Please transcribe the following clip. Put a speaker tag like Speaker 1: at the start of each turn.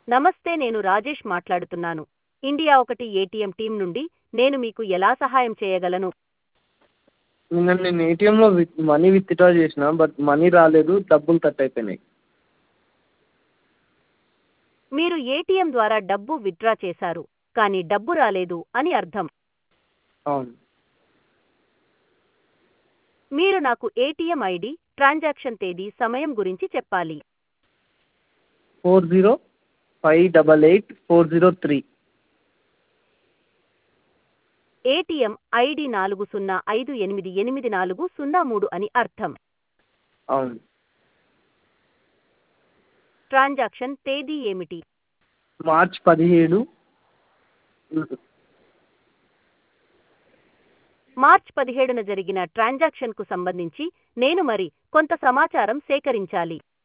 Speaker 1: నమస్తే, నేను రాజేష్ మాట్లాడుతున్నాను. ఇండియా ఒకటి ఏటీఎం టీం నుండి. నేను మీకు ఎలా సహాయం చేయగలను?
Speaker 2: నిన్న నేను ఏటీఎంలో మనీ విత్డ్రా చేసిన బట్ మనీ రాలేదు, డబ్బులు కట్ అయిపోయినాయి.
Speaker 1: మీరు ఏటీఎం ద్వారా డబ్బు విత్డ్రా చేశారు, కానీ డబ్బు రాలేదు అని అర్థం.
Speaker 2: అవును.
Speaker 1: మీరు నాకు ఏటీఎం ఐడి, ట్రాన్సాక్షన్ తేదీ, సమయం గురించి చెప్పాలి.
Speaker 2: 40588403.
Speaker 1: ఏటీఎం ఐడి 40588403 అని అర్థం.
Speaker 2: అవును.
Speaker 1: ట్రాన్సాక్షన్ తేదీ ఏమిటి?
Speaker 2: మార్చ్ 17.
Speaker 1: మార్చ్ 17న జరిగిన ట్రాన్సాక్షన్కు సంబంధించి నేను కొంత సమాచారం సేకరించాలి.